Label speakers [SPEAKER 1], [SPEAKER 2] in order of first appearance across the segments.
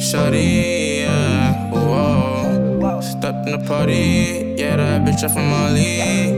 [SPEAKER 1] shawty, yeah, whoa. Stepped in the party, yeah, that bitch up from Molly.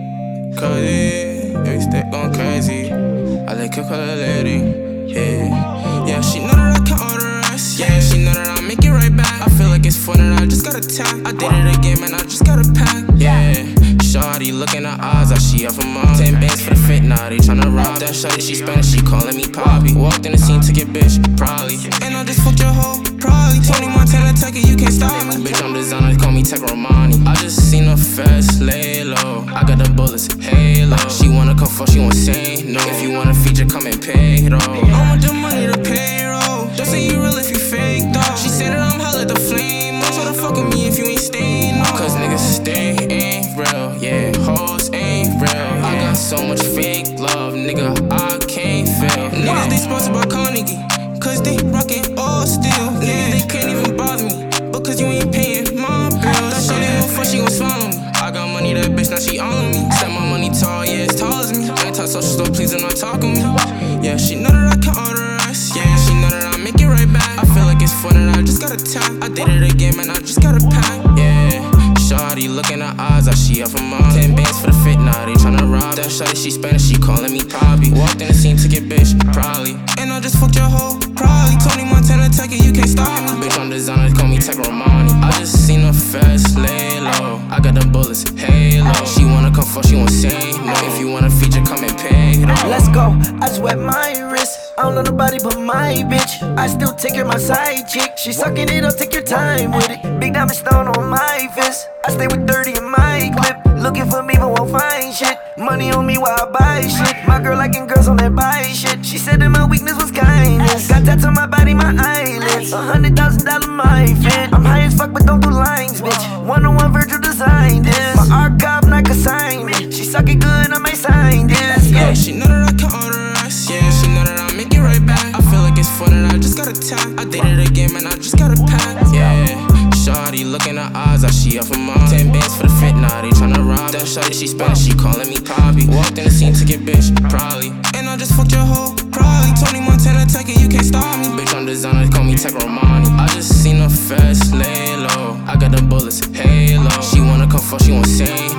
[SPEAKER 1] Cody, yeah, we stay going crazy. I like her color lady, yeah. Yeah, she know that I can order us, yeah. She know that I'll make it right back. I feel like it's fun and I just gotta tap. I did it again, man, I just gotta pack, yeah. Shawty looking at odds, like she up from mom. 10 bands for the fit, now they tryna rob. That shawty, she Spanish, she calling me Poppy. Walked in the scene to get bitch, probably. And I just fucked your hoe, probably. Tony Montana, take it, you can't stop me. Bitch, I'm designer, call me Tech Romani. I just seen her fast, lay low. I got the bullets, halo. She wanna come fuck, she won't say no. If you want a feature, come and pay, though. I want the money to payroll. Don't say you real if you fake, though. She said that I'm hot like the flame. Don't try to fuck with me if you ain't staying, no. Cause niggas stay ain't real, yeah. Hoes ain't real, yeah. I got so much fake love, nigga, I can't feel. Niggas, they sponsored by Carnegie, cause they rockin' all steel. Niggas, they can't even bother me, because you ain't paying my bills. That shawty gon' fuck, she gon' swallow me. I got money, that bitch, now she all on me. Set my money tall, yeah, it's tall as me. Anti-social store, please do not talk on me. Yeah, she know that I can order us, yeah. She know that I'll make it right back. I feel like it's fun and I just gotta tap. I did it again, man, I just gotta pack, yeah. Shawty looking at odds, like she up from mom. 10 bands for the fit, now they tryna rob. That shawty, she Spanish, she calling me Poppy. Walked in the scene to get bitch, probably. And I just fucked your hoe, probably. Tony Montana, take it, you can't stop me. Bitch, I'm designer, call me Tech Romani. I just seen her fast, lay low. I got the bullets, halo. She wanna come fuck, she won't say no. If you want a feature, come and pay, though.
[SPEAKER 2] Let's go, I sweat my wrist. I don't know nobody but my bitch. I still take her my side chick. She sucking it up, take your time with it. Big diamond stone on my fist. I stay with 30 in my clip. Looking for me but won't find shit. Money on me while I buy shit. My girl liking girls on that buy shit. She said that my weakness was kindness. Got tats on my body, my eyelids. $100,000 my fit. I'm high as fuck but don't do lines, bitch. One-on-one Virgil designed this. My archive like assignment. She suck it good, I may sign this.
[SPEAKER 1] Yeah, she know that I can order us, yeah. She know that I'll make it right back. I feel like it's fun and I just gotta tap. I did it again, man, I just gotta pack, yeah. Shawty looking at odds, like she up from mom. 10 bands for the fit, now they tryna rob. That shawty, she Spanish, she calling me Poppy. Walked in the scene to get bitch, probably. And I just fucked your hoe, probably. Tony Montana, take it, you can't stop me. Bitch, I'm designer, call me Tech Romani. I just seen her fast, lay low. I got the bullets, halo. She wanna come fuck, she won't say